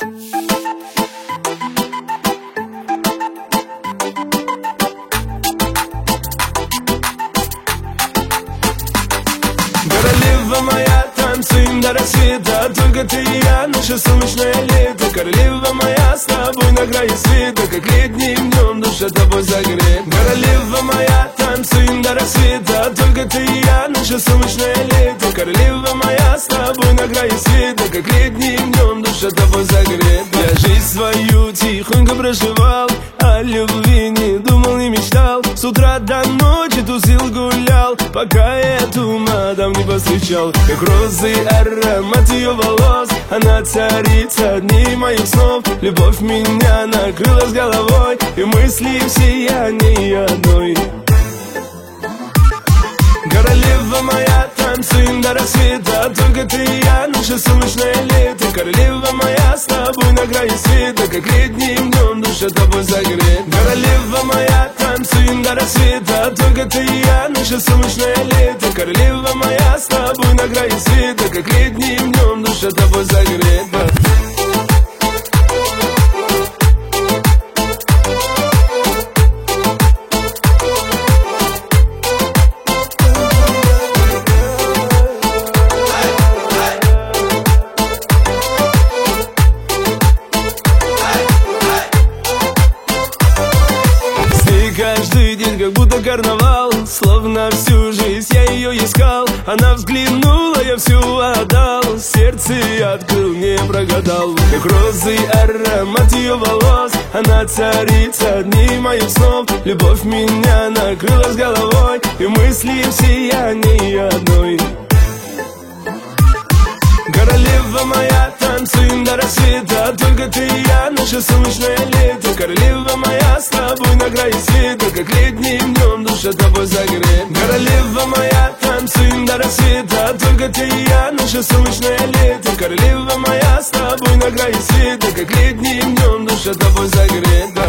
Королева моя, танцуем до рассвета, только ты и я, наше солнечное лето. Королева моя, с тобой на краю света, как летним днем душа тобой согрета. Королева моя, танцуем до рассвета, только ты и я, наше солнечное лето. Королева моя, с тобой на краю света, как летним днем душа тобой согрета. Я жизнь свою тихонько проживал, о любви не думал, не мечтал. С утра до ночи тусил, гулял, пока эту мадам не повстречал. Как розы аромат ее волос, она царица дней моих снов. Любовь меня накрыла с головой, и мысли в сиянии одной. Королева моя, танцуем до рассвета, только ты и я, наше солнечное лето. Королева моя, с тобой на краю света, как летним днем душа тобой согрета. Королева моя, танцуем до рассвета, только ты и я, наше солнечное лето. Королева моя, с тобой на краю света, как летним днем душа тобой согрета. Каждый день как будто карнавал, словно всю жизнь я ее искал. Она взглянула, я всю отдал, сердце открыл, не прогадал. Как розы аромат ее волос, она царица дней моих снов. Любовь меня накрыла с головой, и мысли в сиянии одной. Королева моя, танцуем до рассвета, только ты и я, наше солнечное лето. Королева моя, с тобой на краю света, как летним днем душа тобой согрета. Королева моя, танцуем до рассвета, только ты и я, наше солнечное лето. Королева моя, с тобой на краю света, как летним днем душа тобой согрета.